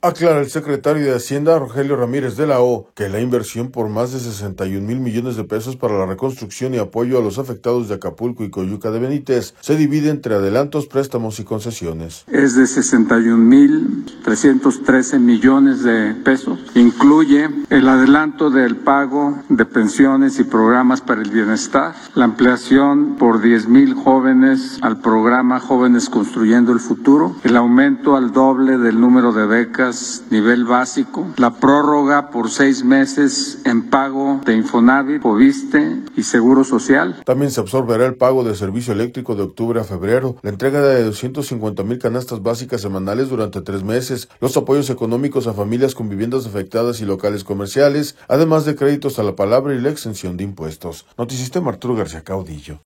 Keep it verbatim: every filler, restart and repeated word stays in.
Aclara el secretario de Hacienda, Rogelio Ramírez de la O, que la inversión por más de sesenta y un mil millones de pesos para la reconstrucción y apoyo a los afectados de Acapulco y Coyuca de Benítez se divide entre adelantos, préstamos y concesiones. Es de sesenta y un mil trescientos trece millones de pesos. Incluye el adelanto del pago de pensiones y programas para el bienestar, la ampliación por diez mil jóvenes al programa Jóvenes Construyendo el Futuro, el aumento al doble del número de becas nivel básico, la prórroga por seis meses en pago de Infonavit, Fobiste y Seguro Social. También se absorberá el pago de servicio eléctrico de octubre a febrero, la entrega de doscientas cincuenta mil canastas básicas semanales durante tres meses, los apoyos económicos a familias con viviendas afectadas y locales comerciales, además de créditos a la palabra y la exención de impuestos. Notisistema Arturo García Caudillo.